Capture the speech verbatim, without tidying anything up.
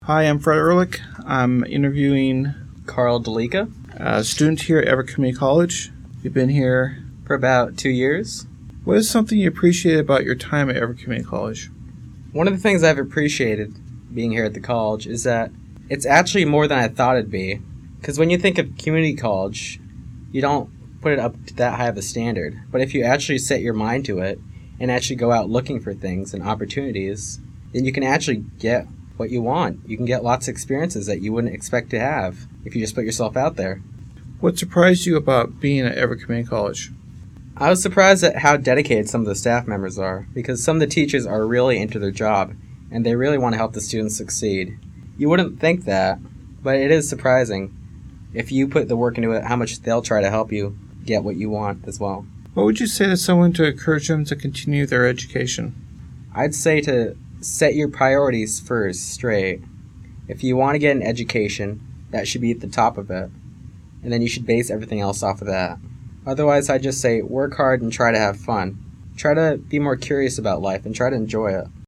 Hi, I'm Fred Ehrlich. I'm interviewing Carl Delika, a student here at Everett Community College. You've been here for about two years. What is something you appreciate about your time at Everett Community College? One of the things I've appreciated being here at the college is that it's actually more than I thought it'd be. Because when you think of community college, you don't put it up to that high of a standard. But if you actually set your mind to it and actually go out looking for things and opportunities, then you can actually get what you want. You can get lots of experiences that you wouldn't expect to have if you just put yourself out there. What surprised you about being at Everett Community College? I was surprised at how dedicated some of the staff members are, because some of the teachers are really into their job and they really want to help the students succeed. You wouldn't think that, but it is surprising if you put the work into it, how much they'll try to help you get what you want as well. What would you say to someone to encourage them to continue their education? I'd say to set your priorities first straight. If you want to get an education, that should be at the top of it, and then you should base everything else off of that. Otherwise, I'd just say work hard and try to have fun. Try to be more curious about life and try to enjoy it.